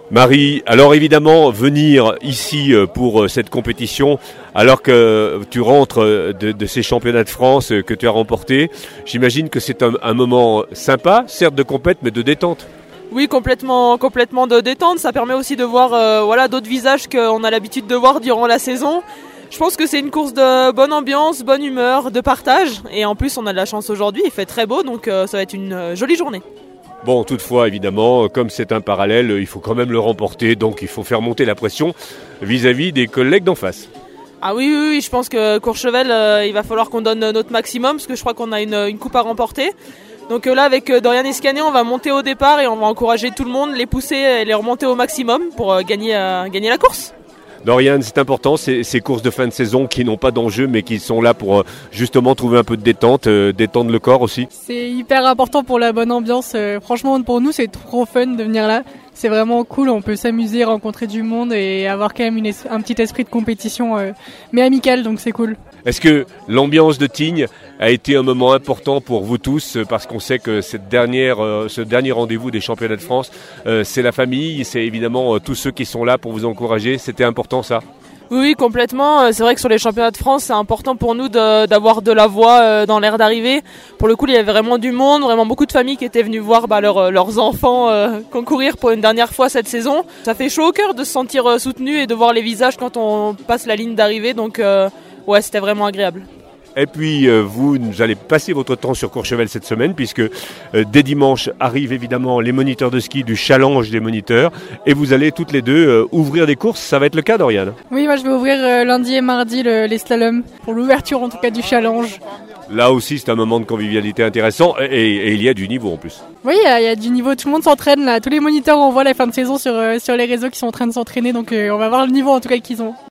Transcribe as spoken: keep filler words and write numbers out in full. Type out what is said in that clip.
Marie, alors évidemment, venir ici pour cette compétition, alors que tu rentres de, de ces championnats de France que tu as remportés, j'imagine que c'est un, un moment sympa, certes de compète, mais de détente. Oui, complètement, complètement de détente. Ça permet aussi de voir euh, voilà, d'autres visages qu'on a l'habitude de voir durant la saison. Je pense que c'est une course de bonne ambiance, bonne humeur, de partage. Et en plus, on a de la chance aujourd'hui, il fait très beau, donc euh, ça va être une euh, jolie journée. Bon, toutefois, évidemment, comme c'est un parallèle, il faut quand même le remporter, donc il faut faire monter la pression vis-à-vis des collègues d'en face. Ah oui, oui, oui, je pense que Courchevel, euh, il va falloir qu'on donne notre maximum, parce que je crois qu'on a une, une coupe à remporter. Donc euh, là, avec euh, Dorian Escanet, on va monter au départ et on va encourager tout le monde, les pousser et les remonter au maximum pour euh, gagner, euh, gagner la course. Dorian, c'est important, ces, ces courses de fin de saison qui n'ont pas d'enjeu mais qui sont là pour euh, justement trouver un peu de détente, euh, détendre le corps aussi. C'est hyper important pour la bonne ambiance. Euh, franchement, pour nous, c'est trop fun de venir là. C'est vraiment cool, on peut s'amuser, rencontrer du monde et avoir quand même une es- un petit esprit de compétition, euh, mais amical, donc c'est cool. Est-ce que l'ambiance de Tignes a été un moment important pour vous tous, parce qu'on sait que cette dernière, euh, ce dernier rendez-vous des championnats de France, euh, c'est la famille, c'est évidemment euh, tous ceux qui sont là pour vous encourager. C'était important ça ? Oui, oui, complètement. C'est vrai que sur les championnats de France, c'est important pour nous de, d'avoir de la voix dans l'air d'arrivée. Pour le coup, il y avait vraiment du monde, vraiment beaucoup de familles qui étaient venues voir bah, leur, leurs enfants euh, concourir pour une dernière fois cette saison. Ça fait chaud au cœur de se sentir soutenu et de voir les visages quand on passe la ligne d'arrivée. Donc, euh, ouais, c'était vraiment agréable. Et puis euh, vous, vous allez passer votre temps sur Courchevel cette semaine puisque euh, dès dimanche arrivent évidemment les moniteurs de ski du challenge des moniteurs et vous allez toutes les deux euh, ouvrir des courses. Ça va être le cas, Dorian ? Oui, moi je vais ouvrir euh, lundi et mardi le, les slaloms pour l'ouverture en tout cas du challenge. Là aussi, c'est un moment de convivialité intéressant et, et, et il y a du niveau en plus. Oui, il y, y a du niveau, tout le monde s'entraîne là. Tous les moniteurs, on voit la fin de saison sur, euh, sur les réseaux qui sont en train de s'entraîner, donc euh, on va voir le niveau en tout cas qu'ils ont.